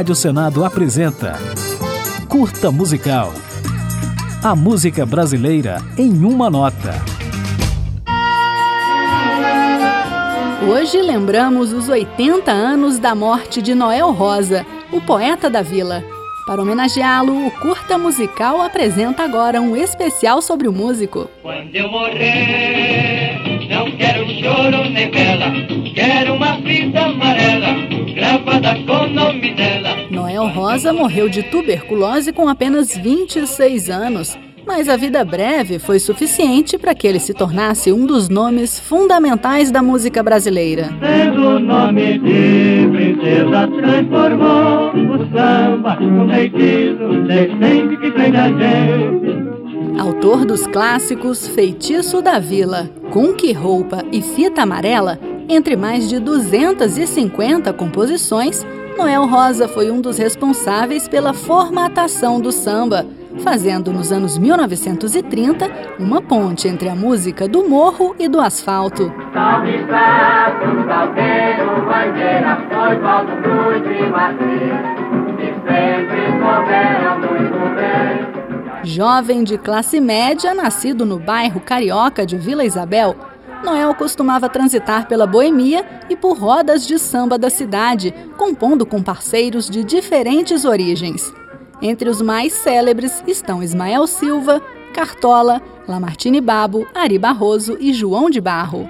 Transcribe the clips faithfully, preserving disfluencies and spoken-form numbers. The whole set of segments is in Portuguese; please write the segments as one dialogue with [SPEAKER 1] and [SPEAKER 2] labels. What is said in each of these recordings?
[SPEAKER 1] Rádio Senado apresenta Curta Musical. A música brasileira em uma nota.
[SPEAKER 2] Hoje lembramos os oitenta anos da morte de Noel Rosa, o poeta da Vila. Para homenageá-lo, o Curta Musical apresenta agora um especial sobre o músico.
[SPEAKER 3] Quando eu morrer, não quero choro nem vela, quero uma fita amarela, gravada com o nome dela.
[SPEAKER 2] Noel Rosa morreu de tuberculose com apenas vinte e seis anos, mas a vida breve foi suficiente para que ele se tornasse um dos nomes fundamentais da música brasileira.
[SPEAKER 3] Sendo o nome de princesa transformou o samba no feitiço decente que tem na gente.
[SPEAKER 2] Autor dos clássicos Feitiço da Vila, Com Que Roupa e Fita Amarela, entre mais de duzentas e cinquenta composições, Noel Rosa foi um dos responsáveis pela formatação do samba, fazendo nos anos mil novecentos e trinta uma ponte entre a música do morro e do asfalto.
[SPEAKER 3] Salve Santo, Salveiro, Bandeira, Oswaldo Cruz e Matriz, que sempre souberam muito bem.
[SPEAKER 2] Jovem de classe média, nascido no bairro carioca de Vila Isabel, Noel costumava transitar pela boemia e por rodas de samba da cidade, compondo com parceiros de diferentes origens. Entre os mais célebres estão Ismael Silva, Cartola, Lamartine Babo, Ari Barroso e João de Barro.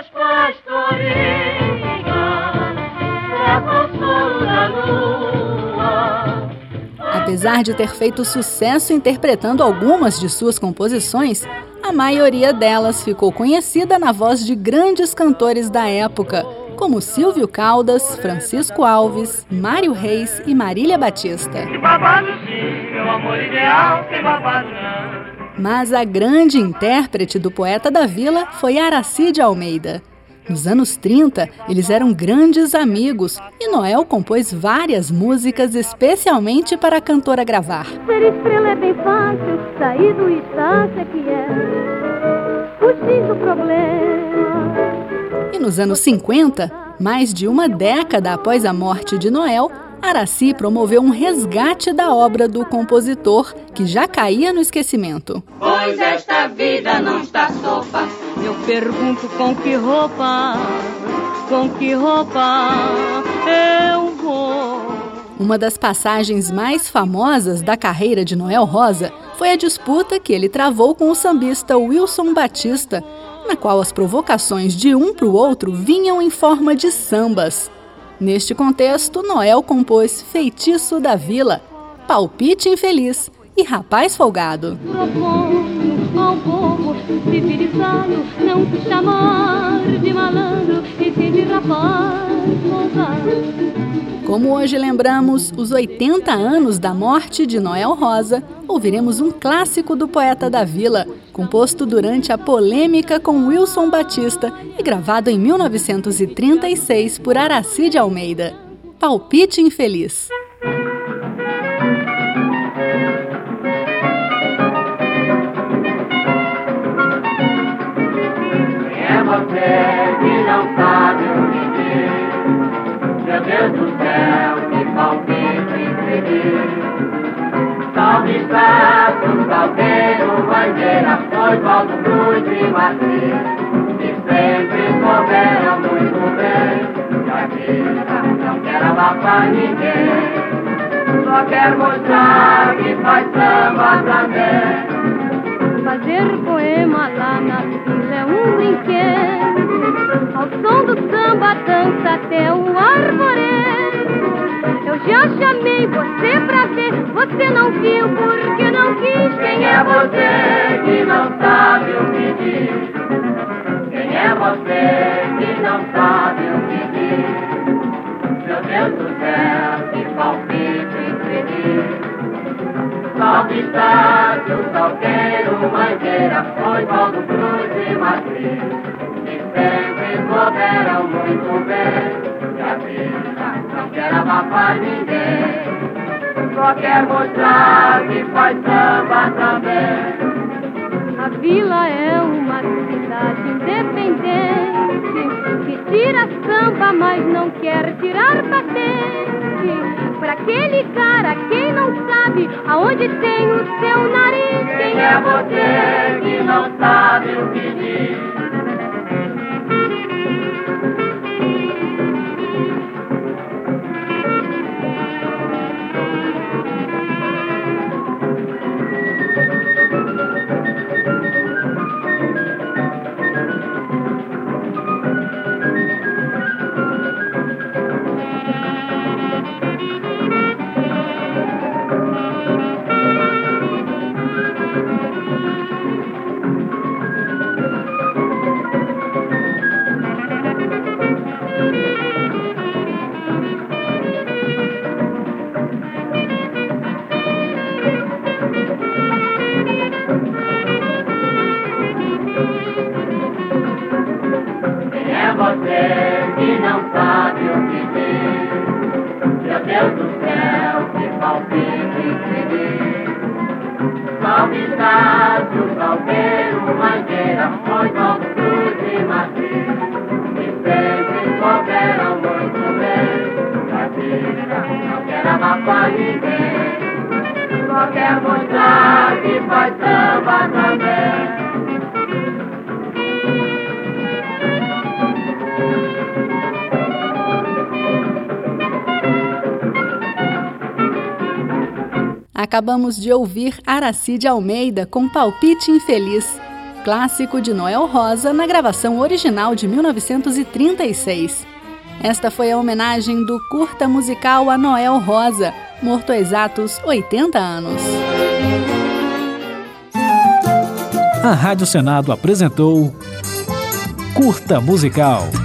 [SPEAKER 2] Apesar de ter feito sucesso interpretando algumas de suas composições, a maioria delas ficou conhecida na voz de grandes cantores da época, como Silvio Caldas, Francisco Alves, Mário Reis e Marília Batista.
[SPEAKER 3] Que babado sim, meu amor ideal, que babado não.
[SPEAKER 2] Mas a grande intérprete do poeta da Vila foi Aracide Almeida. Nos anos trinta, eles eram grandes amigos e Noel compôs várias músicas especialmente para a cantora gravar.
[SPEAKER 4] Ser estrela é bem fácil, sair do estácio é que é, fugir do problema.
[SPEAKER 2] E nos anos cinquenta, mais de uma década após a morte de Noel, Araci promoveu um resgate da obra do compositor, que já caía no esquecimento.
[SPEAKER 5] Pois esta vida não está sopa. Eu pergunto com que roupa, com que roupa eu vou.
[SPEAKER 2] Uma das passagens mais famosas da carreira de Noel Rosa foi a disputa que ele travou com o sambista Wilson Batista, na qual as provocações de um para o outro vinham em forma de sambas. Neste contexto, Noel compôs Feitiço da Vila, Palpite Infeliz e Rapaz Folgado.
[SPEAKER 4] Proponho ao povo civilizado não se chamar de malandro e sim de rapaz folgado.
[SPEAKER 2] Como hoje lembramos os oitenta anos da morte de Noel Rosa, ouviremos um clássico do poeta da Vila, composto durante a polêmica com Wilson Batista e gravado em mil novecentos e trinta e seis por Aracide Almeida. Palpite Infeliz.
[SPEAKER 3] Quem é você que não sabe o que diz? Meu Deus do céu, que palpite infeliz. Salve Santo, Salveiro, Bandeira, Oswaldo Cruz e Matriz, que sempre souberam muito bem que a vida não quer abafar ninguém, só quer mostrar que faz samba também.
[SPEAKER 4] Fazer poema lá na vila é um brinquedo, ao som do samba dança até o arvoredo. Eu já chamei você pra ver, você não viu porque não quis.
[SPEAKER 3] Quem é você que não sabe o que diz? Quem é você que não sabe o que diz? Meu Deus do céu, que palpite infeliz. Salve Santo, Salgueiro, Mangueira, Oswaldo Cruz e Matriz, que sempre souberam muito bem que a vida não quer abafar ninguém, só quer mostrar que faz samba também.
[SPEAKER 4] A vila é uma uma cidade independente, que tira samba, mas não quer tirar patente. Pra que ligar a quem não sabe aonde tem o seu nariz?
[SPEAKER 3] Quem é você que não sabe o que diz? Você que não sabe o que diz, meu Deus do céu, que palpite feliz. Salve Estácio, Salgueiro, Mangueira, pois Nova Cruz e Matriz, que sempre souberam muito bem que a vida não quer abafar ninguém, só quer mostrar que faz samba também.
[SPEAKER 2] Acabamos de ouvir Aracide Almeida com Palpite Infeliz, clássico de Noel Rosa na gravação original de mil novecentos e trinta e seis. Esta foi a homenagem do curta musical a Noel Rosa, morto há exatos oitenta anos.
[SPEAKER 1] A Rádio Senado apresentou Curta Musical.